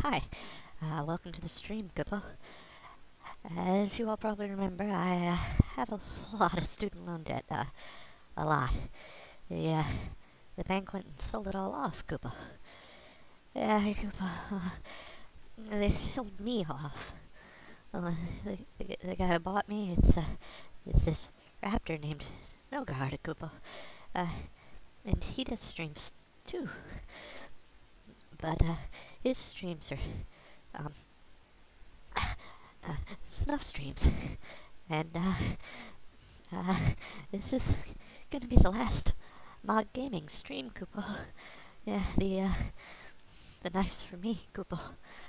Hi, welcome to the stream, Kupo. As you all probably remember, I have a lot of student loan debt. A lot. The bank went and sold it all off, Kupo. Yeah, Kupo. They sold me off. Well, the guy who bought me, it's this raptor named Nogard, Kupo. And he does streams too. But his streams are um, snuff streams, and uh, this is gonna be the last Mod Gaming stream, Kupo. Yeah, the knife's for me, Kupo.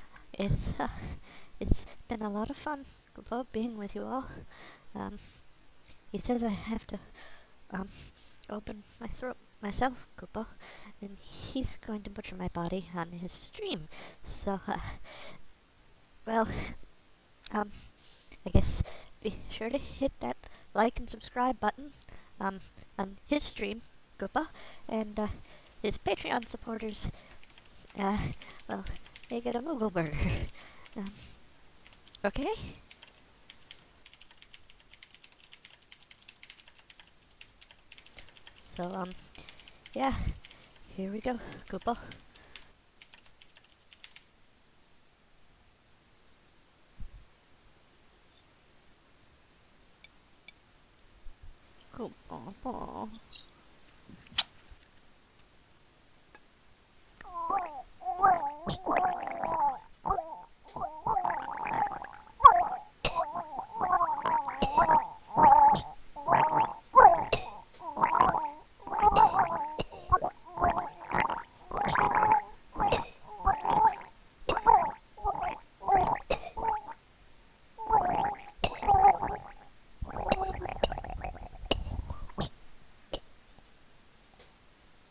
It's been a lot of fun, Kupo, being with you all. Um, he says I have to open my throat myself, Kupo, and he's going to butcher my body on his stream. So, well, I guess be sure to hit that like and subscribe button on his stream, Koopa, and his Patreon supporters, uh, well, they get a Moogle burger. Um, okay? So, yeah, here we go, Koopa. Koopa.